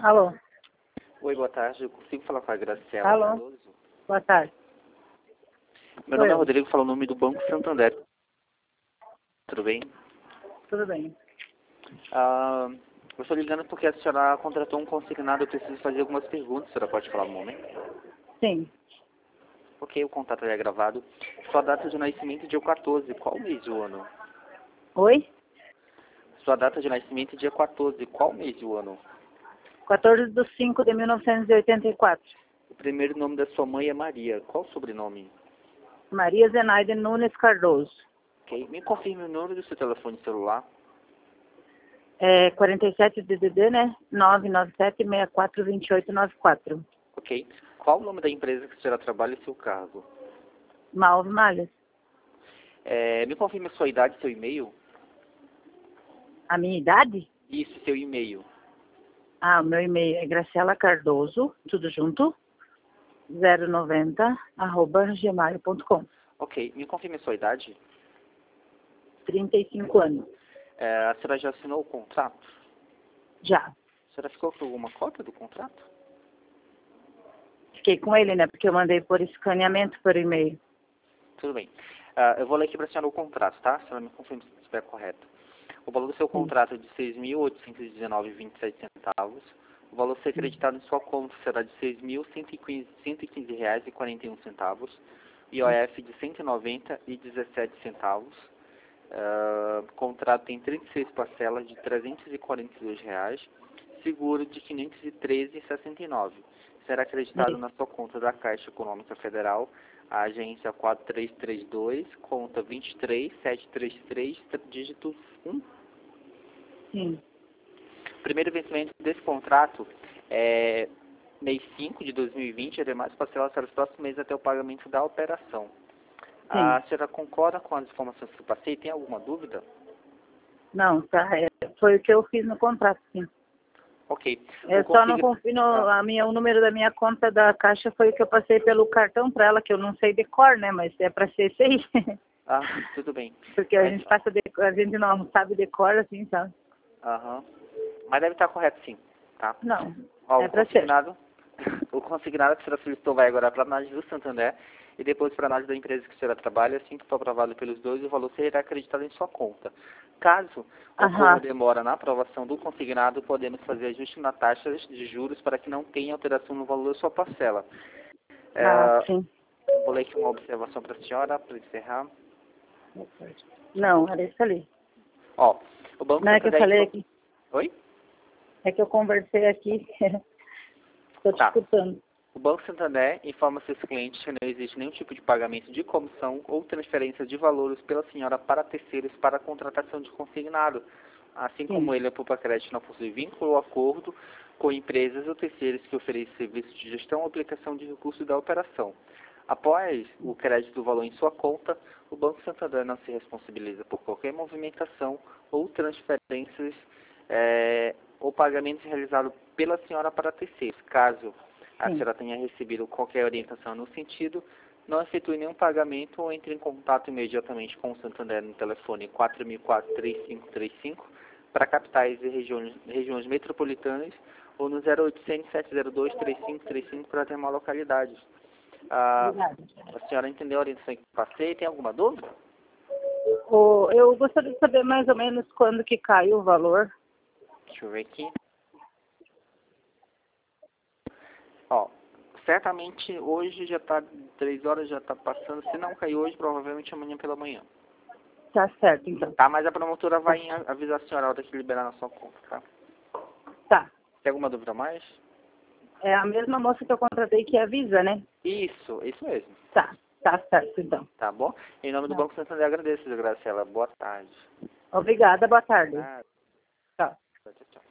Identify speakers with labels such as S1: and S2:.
S1: Alô?
S2: Oi, boa tarde. Eu consigo falar com a Graciela
S1: Alô?
S2: Cardoso?
S1: Boa tarde.
S2: Meu
S1: Sou
S2: nome é
S1: eu.
S2: Rodrigo, falo o nome do Banco Santander. Tudo bem?
S1: Tudo bem.
S2: Eu estou ligando porque a senhora contratou um consignado. Eu preciso fazer algumas perguntas. A senhora pode falar um momento?
S1: Sim.
S2: Ok, o contato é gravado. Sua data de nascimento é dia 14. Qual mês do ano?
S1: Oi?
S2: Sua data de nascimento é dia 14. Qual mês do ano?
S1: 14/5/1984.
S2: O primeiro nome da sua mãe é Maria. Qual o sobrenome?
S1: Maria Zenaide Nunes Cardoso.
S2: Ok. Me confirme o número do seu telefone celular.
S1: 47 DDD, né? 997-642894.
S2: Ok. Qual o nome da empresa que a senhora trabalha e seu cargo?
S1: Malve Malhas.
S2: Me confirme a sua idade e seu e-mail.
S1: A minha idade?
S2: Isso, seu e-mail.
S1: O meu e-mail é Graciela Cardoso, tudo junto, 090@gmail.com.
S2: Ok. Me confirme a sua idade.
S1: 35 anos.
S2: A senhora já assinou o contrato?
S1: Já.
S2: A senhora ficou com alguma cópia do contrato?
S1: Fiquei com ele, né? Porque eu mandei por escaneamento por e-mail.
S2: Tudo bem. Eu vou ler aqui para a senhora o contrato, tá? A senhora me confirme se estiver correto. O valor do seu
S1: Sim.
S2: contrato é de R$ 6.819,27. O valor a ser acreditado em sua conta será de R$ 6.115,41. IOF de R$ 190,17. O contrato tem 36 parcelas de R$ 342. Seguro de R$ 513,69. Será acreditado na sua conta da Caixa Econômica Federal, a agência 4332, conta 23733, dígito 1.
S1: Sim.
S2: O primeiro vencimento desse contrato é mês 5 de 2020, e demais parcelas para os próximos meses até o pagamento da operação. A senhora concorda com as informações que eu passei? Tem alguma dúvida?
S1: Não, tá. Foi o que eu fiz no contrato, sim.
S2: Ok.
S1: Eu só não confio o número da minha conta da Caixa foi o que eu passei pelo cartão para ela, que eu não sei de cor, né? Mas é para ser esse aí.
S2: Tudo bem.
S1: Porque a gente a gente não sabe de cor, assim, sabe?
S2: Mas deve estar correto, sim, tá?
S1: Não,
S2: Ó,
S1: é para ser.
S2: o consignado que a senhora solicitou vai agora para a análise do Santander e depois para a análise da empresa que a senhora trabalha. Assim que for aprovado pelos dois, o valor será acreditado em sua conta. Caso ocorra demora na aprovação do consignado, podemos fazer ajuste na taxa de juros para que não tenha alteração no valor da sua parcela.
S1: Sim.
S2: Vou ler aqui uma observação para a senhora, para encerrar.
S1: Não, era isso ali.
S2: Ó, o Banco
S1: Não é que eu falei aqui.
S2: Oi?
S1: É que eu conversei aqui. Estou te escutando.
S2: O Banco Santander informa seus clientes que não existe nenhum tipo de pagamento de comissão ou transferência de valores pela senhora para terceiros para a contratação de consignado. Assim como ele, a Poupa Crédito, não possui vínculo ou acordo com empresas ou terceiros que oferecem serviços de gestão ou aplicação de recursos da operação. Após o crédito do valor em sua conta, o Banco Santander não se responsabiliza por qualquer movimentação ou transferências ou pagamentos realizados pela senhora para terceiros. Caso a senhora tenha recebido qualquer orientação no sentido, não efetue nenhum pagamento ou entre em contato imediatamente com o Santander no telefone 4004-3535 para capitais e regiões metropolitanas ou no 0800-702-3535 para demais localidades. A senhora entendeu a orientação que passei? Tem alguma dúvida?
S1: Eu gostaria de saber mais ou menos quando que cai o valor.
S2: Deixa eu ver aqui. Ó, certamente hoje já está 3 horas, já está passando. Se não cair hoje, provavelmente amanhã pela manhã.
S1: Tá certo, então.
S2: Tá, mas a promotora vai avisar a senhora a hora que liberar na sua conta, tá?
S1: Tá.
S2: Tem alguma dúvida a mais?
S1: É a mesma moça que eu contratei que avisa, né?
S2: Isso mesmo.
S1: Tá certo, então.
S2: Tá bom? Em nome do Banco Santander, agradeço, Graciela. Boa tarde.
S1: Obrigada, boa tarde.
S2: Nada.
S1: Tchau.
S2: Tchau, tchau.